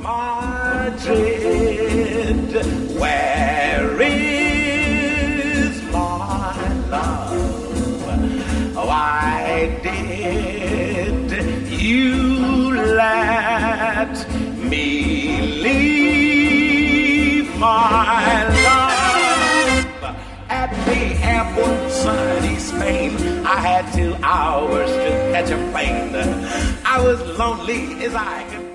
Madrid, where is my love? Why did you let me leave my love? At the airport, sunny Spain, I had 2 hours to catch a plane. I was lonely as I could